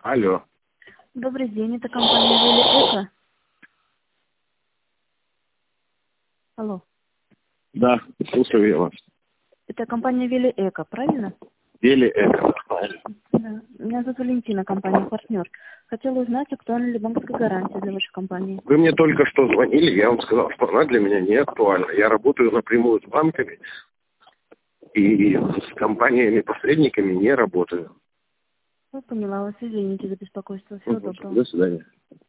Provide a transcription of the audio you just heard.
Алло. Добрый день, это компания Вели Эко. Алло. Да, слушаю я вас. Это компания Вели Эко, правильно? Вели Эко, правильно. Да. Меня зовут Валентина, компания «Партнер». Хотела узнать, актуальна ли банковская гарантия для вашей компании. Вы мне только что звонили, я вам сказал, что она для меня не актуальна. Я работаю напрямую с банками и с компаниями-посредниками не работаю. Я поняла вас, извините за беспокойство. Всего доброго. До свидания.